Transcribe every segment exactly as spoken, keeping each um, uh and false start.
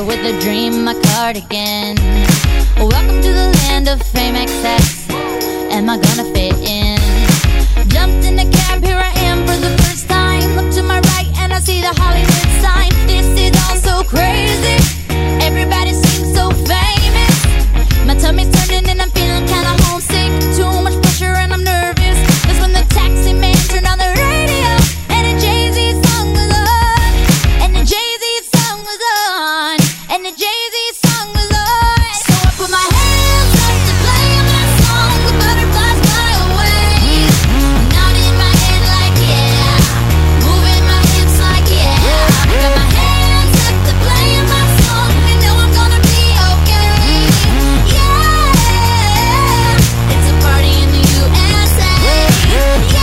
with a dream, my cardigan. Welcome to the land of fame excess. Am I gonna fit in? Jumped in the cab, here I am for the first time. Look to my right and I see the Hollywood sign. This is all so crazy. Everybody seems so famous. My tummy's turning and I'm feeling kinda homesick. Too much pressure and I'm nervous. That's when the taxi man turned on the radio and a Jay-Z song was on. And the Jay-Z song was on. And the Jay-Z song was on. So I put my hands up to play my song. The butterflies fly away. Nodding my head like yeah. Moving my hips like yeah. Got my hands up to play my song. You know I'm gonna be okay. Yeah. It's a party in the U S A. Yeah.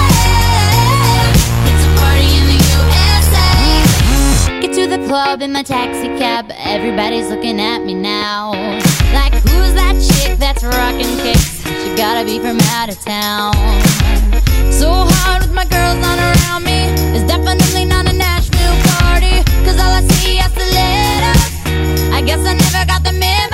It's a party in the U S A. Get to the club in my taxi cab. Everybody's looking at me now. Like, who's that chick that's rocking kicks? She gotta be from out of town. So hard with my girls not around me. It's definitely not a Nashville party. Cause all I see is the letters. I guess I never got the memo.